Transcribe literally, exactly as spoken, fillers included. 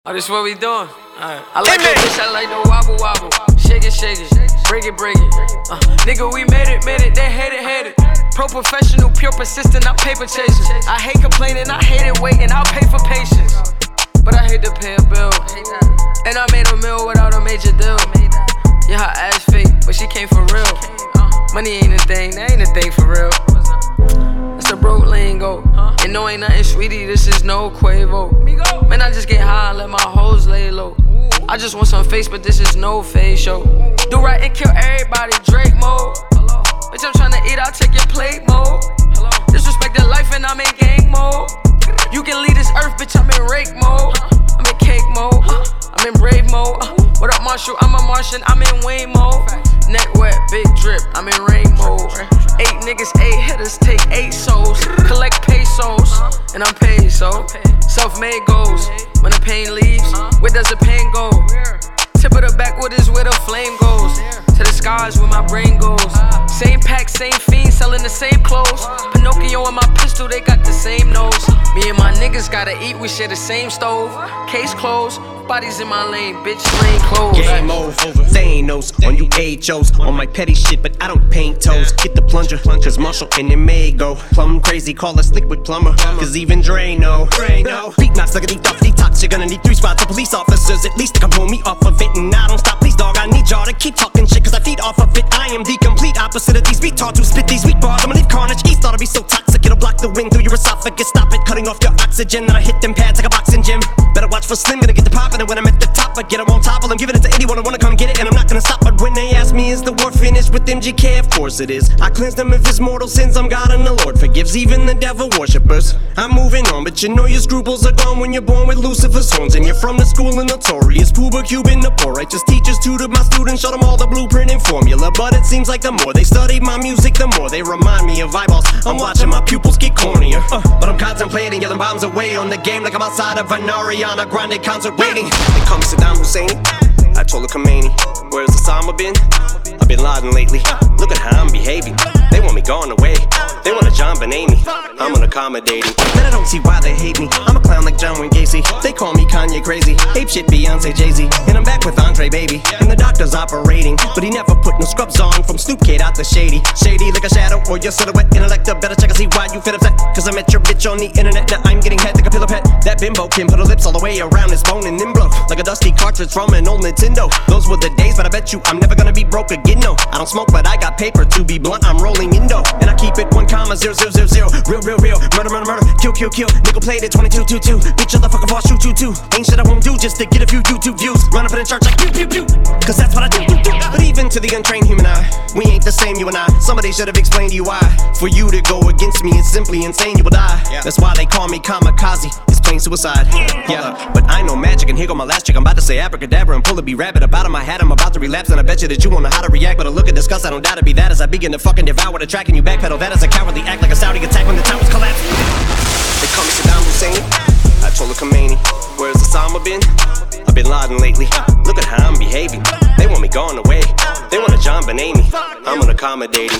Oh, this what we doing? Alright. I like the bitch, I like the wobble wobble. Shake it, shake it, break it, break it. Uh, nigga, we made it, made it, they hate it, hate it. Pro professional, pure persistent, I'm paper chasing. I hate complaining, I hate it waiting, I'll pay for patience. But I hate to pay a bill. And I made a meal without a major deal. Yeah, her ass fake, but she came for real. Money ain't a thing, that ain't a thing for real. It's a broke lingo. And no, ain't nothing, sweetie, this is no Quavo. Man, I just get high and let my hoes lay low. I just want some face, but this is no face show. Do right and kill everybody, Drake mode. Bitch, I'm tryna eat, I'll take your plate mode. Disrespect the life and I'm in gang mode. You can leave this earth, bitch, I'm in rake mode. I'm in cake mode, I'm in brave mode. What up, Marshall? I'm a Martian, I'm in Wayne mode. Neck wet, big drip, I'm in rain mode. Eight niggas, eight hitters, take eight souls. Collect pesos, and I'm paid, so self-made goals. When the pain leaves, where does the pain go? Tip of the backwood is where the flame goes. To the skies where my brain goes. Same pack, same fiend, selling the same clothes. Pinocchio and my pistol, they got the same nose. Me and my niggas gotta eat, we share the same stove. Case closed, bodies in my lane, bitch lane closed. Game over, they ain't knows on you H Os. On my petty shit, but I don't paint toes. Get the plunger, cause Marshall and it may go plumb crazy, call us liquid plumber. Cause even Dre know. Beat knocks like a deep off detox. You're gonna need three spots of police officers at least to come pull me off of it. And I don't stop, please dog, I need y'all to keep talking shit, cause I feed off of it. I am the complete opposite of these retards who spit these weak bars. I'ma leave carnage, East ought to be so toxic, it'll block the wind through your esophagus. Stop it, cutting off your oxygen. Then I hit them pads like a boxing gym. Better watch for Slim, gonna get the poppin'. And when I'm at the top, I get them on top. While I'm giving it to anyone who wanna come get it, and I'm not gonna stop. But when they ask me, is the war finished with M G K? Of course it is. I cleanse them of his mortal sins. I'm God and the Lord forgives even the devil worshippers. I'm moving on, but you know your scruples are gone when you're born with Lucifer's horns. And you're from the school of notorious Puba Cuban, the poor righteous teachers tutored my students, showed them all the blueprint and formula. But it seems like the more they study my music, the more they remind me of eyeballs. I'm watching my pupils get cornier, uh, but I'm contemplating, yelling bombs away on the game like I'm outside of an Ariana Grande concert waiting. They call me Saddam Hussein, I told her Khomeini. Where's Osama been? I've been Laden lately. Look at how I'm behaving. They want me gone away. They want a John Benet. I'm unaccommodating. Then I don't see why they hate me. I'm a clown like John Wayne Gacy. They call me Kanye crazy. Ape shit Beyonce, Jay-Z. And I'm back with Andre, baby. And the doctor's operating, but he never put no scrubs on. From Snoop Kid out the shady. Shady like a shadow or your silhouette. Intellect better check and see why you fit upset. Cause I met your bitch on the internet. Now I'm getting head like a pillow pet. That bimbo can put her lips all the way around his bone and then blow like a dusty cartridge from an old Nintendo. Those were the days, but I bet you I'm never gonna be broke again, no. I don't smoke, but I got paper. To be blunt, I'm rolling indo. And I keep it one comma zero zero zero zero. Real, real, real. Murder, murder, murder. Kill, kill, kill. Nickel plated twenty-two two two. Bitch, motherfucker, boss, shoot, shoot, two. Ain't shit I won't do just to get a few YouTube views. Run up in church like pew, pew, pew. Cause that's what I do, do, do. But even to the untrained human eye, we ain't the same, you and I. Somebody should have explained to you why. For you to go against me is simply insane, you will die. Yeah. That's why they call me kamikaze. It's plain suicide. Yeah, but I know magic, and here go my last trick. I'm about to say abracadabra and pull a B-rabbit up out of my hat. I'm about to relapse, and I bet you that you won't know how to react. But a look at disgust, I don't doubt it be that as I begin to fucking devour the track and you backpedal. That is a cowardly act like a Saudi attack when the towers collapse. They call me Saddam Hussein, I told her Khomeini. Where's Osama been? I've been Laden lately. Look at how I'm behaving. They want me gone away. They want a John Benet. I'm unaccommodating.